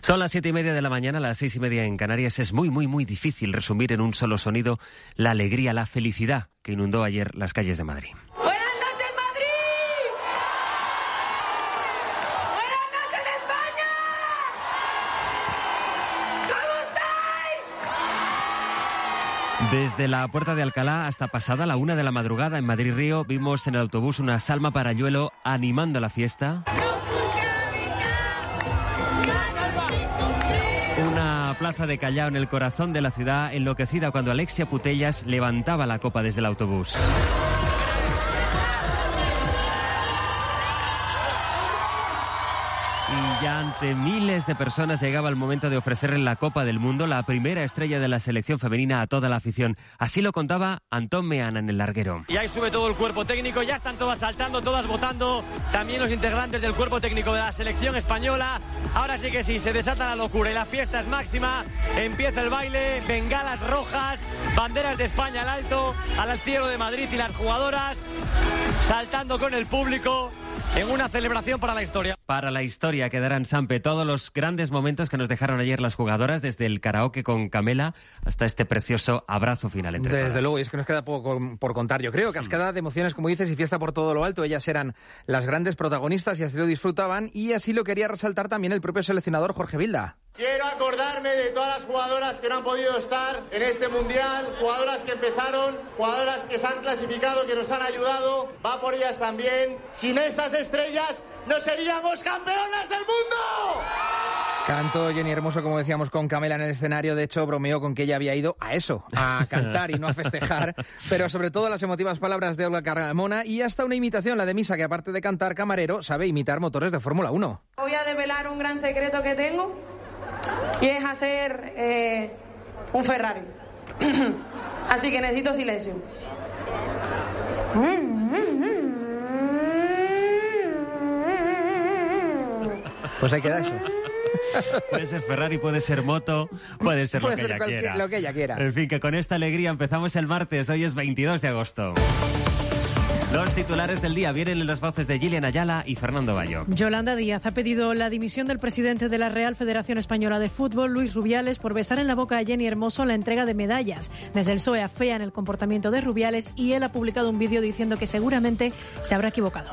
Son las 7:30 de la mañana, las 6:30 en Canarias. Es muy difícil resumir en un solo sonido la alegría, la felicidad que inundó ayer las calles de Madrid. ¡Buenas noches, Madrid! ¡Buenas noches, España! ¿Cómo estáis? Desde la Puerta de Alcalá hasta pasada la 1 de la madrugada en Madrid-Río vimos en el autobús una Salma Parayuelo animando la fiesta. Una plaza de Callao en el corazón de la ciudad enloquecida cuando Alexia Putellas levantaba la copa desde el autobús. Y ya ante miles de personas llegaba el momento de ofrecerle la Copa del Mundo, la primera estrella de la selección femenina, a toda la afición. Así lo contaba Antón Meana en el larguero. Y ahí sube todo el cuerpo técnico, ya están todas saltando, todas votando, también los integrantes del cuerpo técnico de la selección española. Ahora sí que sí, se desata la locura y la fiesta es máxima. Empieza el baile, bengalas rojas, banderas de España al alto, al cielo de Madrid y las jugadoras saltando con el público en una celebración para la historia. Para la historia quedarán, Sampe, todos los grandes momentos que nos dejaron ayer las jugadoras, desde el karaoke con Camela hasta este precioso abrazo final entre todas. Desde luego, y es que nos queda poco por contar, yo creo. Cascada de emociones, como dices, y fiesta por todo lo alto. Ellas eran las grandes protagonistas y así lo disfrutaban, y así lo quería resaltar también el propio seleccionador Jorge Vilda. Quiero acordarme de todas las jugadoras que no han podido estar en este Mundial, jugadoras que empezaron, jugadoras que se han clasificado, que nos han ayudado. Va por ellas también. Sin estas estrellas no seríamos campeonas del mundo. Cantó Jenny Hermoso, como decíamos, con Camela en el escenario. De hecho, bromeó con que ella había ido a eso, a cantar y no a festejar. Pero sobre todo las emotivas palabras de Olga Carmona y hasta una imitación, la de Misa, que aparte de cantar camarero, sabe imitar motores de Fórmula 1. Voy a develar un gran secreto que tengo y es hacer un Ferrari. Así que necesito silencio. Pues ahí queda eso. Puede ser Ferrari, puede ser moto, puede ser lo que ella quiera. En fin, que con esta alegría empezamos el martes. Hoy es 22 de agosto. Los titulares del día vienen en las voces de Gillian Ayala y Fernando Bayo. Yolanda Díaz ha pedido la dimisión del presidente de la Real Federación Española de Fútbol, Luis Rubiales, por besar en la boca a Jenny Hermoso la entrega de medallas. Desde el PSOE afean el comportamiento de Rubiales y él ha publicado un vídeo diciendo que seguramente se habrá equivocado.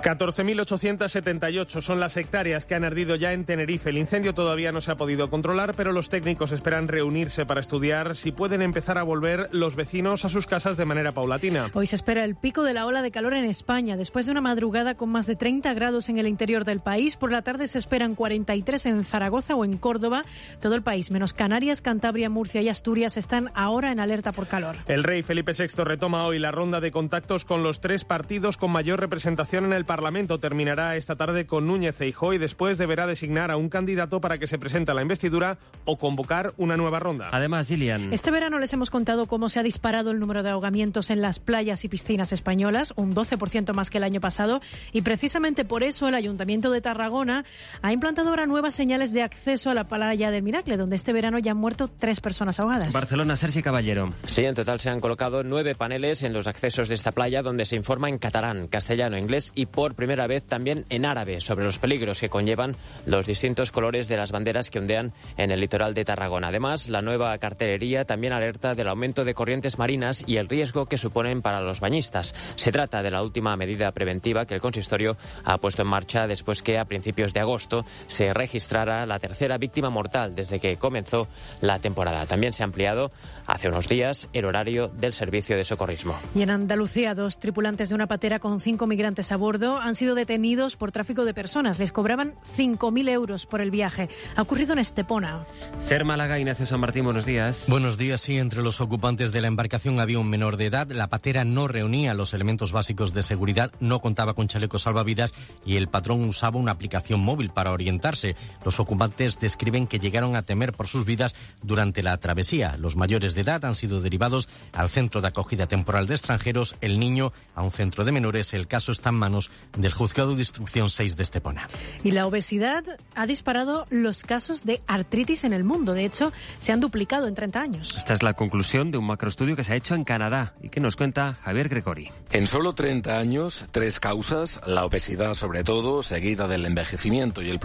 14.878 son las hectáreas que han ardido ya en Tenerife. El incendio todavía no se ha podido controlar, pero los técnicos esperan reunirse para estudiar si pueden empezar a volver los vecinos a sus casas de manera paulatina. Hoy se espera el pico de la ola de calor en España, después de una madrugada con más de 30 grados en el interior del país. Por la tarde se esperan 43 en Zaragoza o en Córdoba. Todo el país, menos Canarias, Cantabria, Murcia y Asturias, están ahora en alerta por calor. El rey Felipe VI retoma hoy la ronda de contactos con los tres partidos con mayor representación en el Parlamento. Terminará esta tarde con Núñez Feijóo y después deberá designar a un candidato para que se presente a la investidura o convocar una nueva ronda. Además, Gillian, este verano les hemos contado cómo se ha disparado el número de ahogamientos en las playas y piscinas españolas, un 12% más que el año pasado, y precisamente por eso el Ayuntamiento de Tarragona ha implantado ahora nuevas señales de acceso a la playa del Miracle, donde este verano ya han muerto 3 personas ahogadas. Barcelona, Sergi Caballero. Sí, en total se han colocado 9 paneles en los accesos de esta playa, donde se informa en catalán, castellano, inglés y por primera vez también en árabe sobre los peligros que conllevan los distintos colores de las banderas que ondean en el litoral de Tarragona. Además, la nueva cartelería también alerta del aumento de corrientes marinas y el riesgo que suponen para los bañistas. Se trata de la última medida preventiva que el consistorio ha puesto en marcha después que a principios de agosto se registrara la tercera víctima mortal desde que comenzó la temporada. También se ha ampliado hace unos días el horario del servicio de socorrismo. Y en Andalucía, 2 tripulantes de una patera con 5 migrantes a bordo han sido detenidos por tráfico de personas. Les cobraban 5.000 euros por el viaje. Ha ocurrido en Estepona. Ser Málaga, Ignacio San Martín, buenos días. Buenos días, sí. Entre los ocupantes de la embarcación había un menor de edad. La patera no reunía los elementos básicos de seguridad, no contaba con chalecos salvavidas y el patrón usaba una aplicación móvil para orientarse. Los ocupantes describen que llegaron a temer por sus vidas durante la travesía. Los mayores de edad han sido derivados al Centro de Acogida Temporal de Extranjeros, el niño a un centro de menores. El caso está en manos del Juzgado de Instrucción 6 de Estepona. Y la obesidad ha disparado los casos de artritis en el mundo. De hecho, se han duplicado en 30 años. Esta es la conclusión de un macroestudio que se ha hecho en Canadá y que nos cuenta Javier Gregori. En solo 30 años, 3 causas: la obesidad sobre todo, seguida del envejecimiento y el